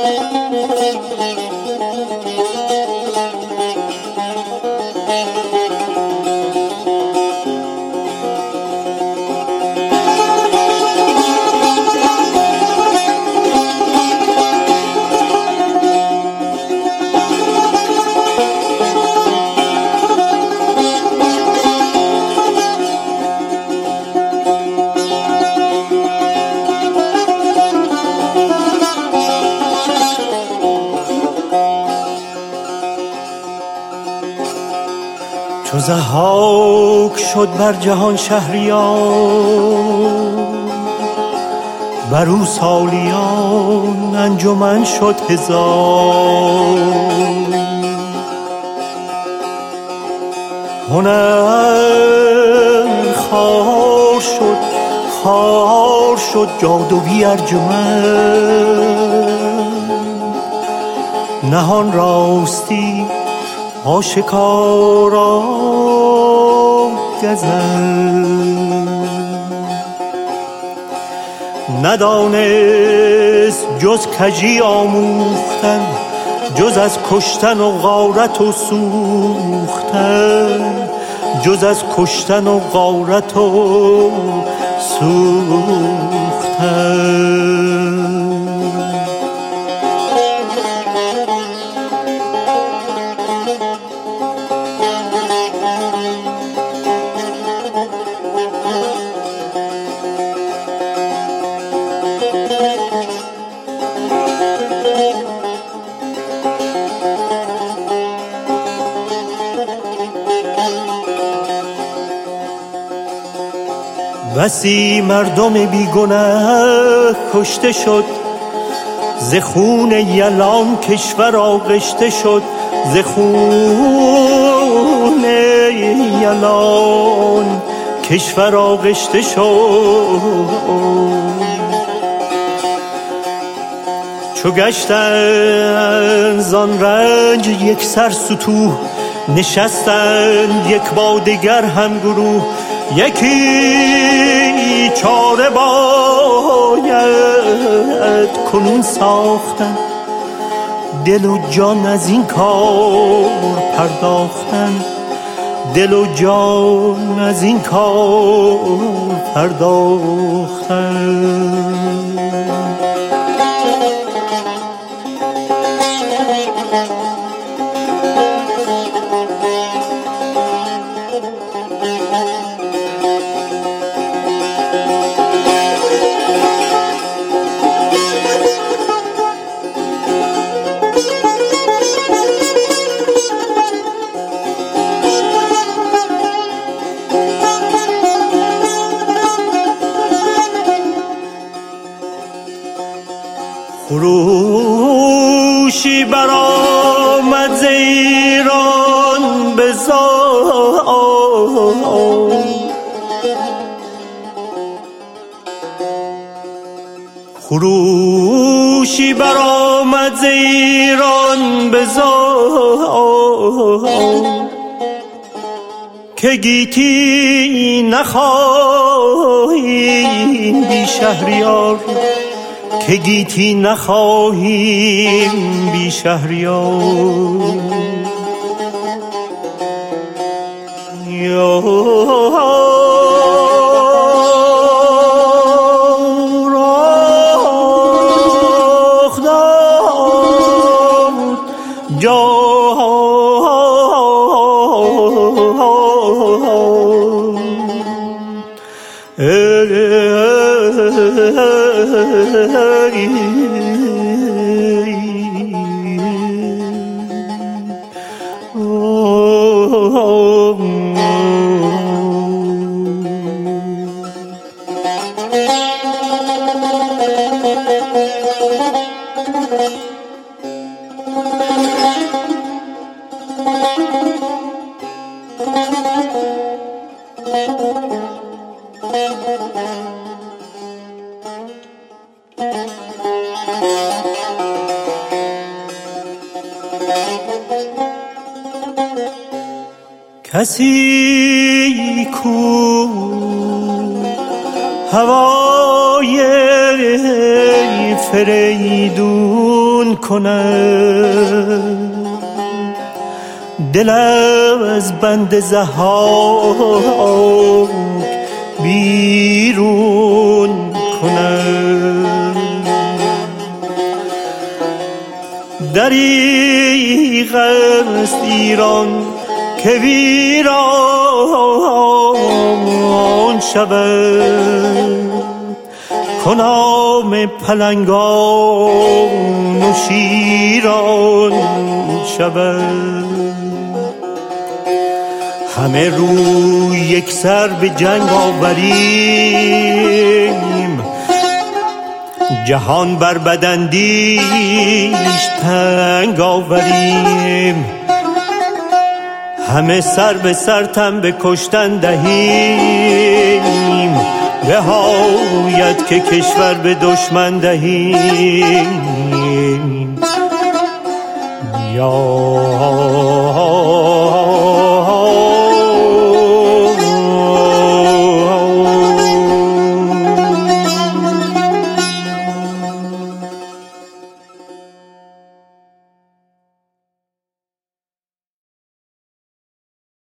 چو ضحاک شد بر جهان شهریار، بر او سالیان انجمن شد هزار. هنر خار شد جادوی ارجمند، نهان راستی آشکارا گزند. ندانست جز کژی آموختن، جز از کشتن و غارت و سوختن، جز از کشتن و غارت و سوختن. بسی مردم بیگناه کشته شد، ز خون یلان کشور آغشته شد، ز خون یلان کشور آغشته شد. چو گشتند زان رنج یک سر ستوه، نشستند یک با دگر هم گروه. یکی چاره باید کنون ساختن، دل و جان از این کار پرداختن، دل و جان از این کار پرداختن. خروشی برآمد ز ایران به زار، خروشی برآمد ز ایران به زار، که گیتی نخواهیم بی شهریار، که گیتی نخواهیم بی شهریار. کسی کو هوای فریدون کند، دل از بند ضحاک بیرون کند. دریغ است ایران که ویران شود، کنام پلنگان و شیران شود. همه روی یک سر به جنگ آوریم، جهان بر بداندیش تنگ آوریم. همه سر به سر تن به کشتن دهیم، نهایت که کشور به دشمن دهیم.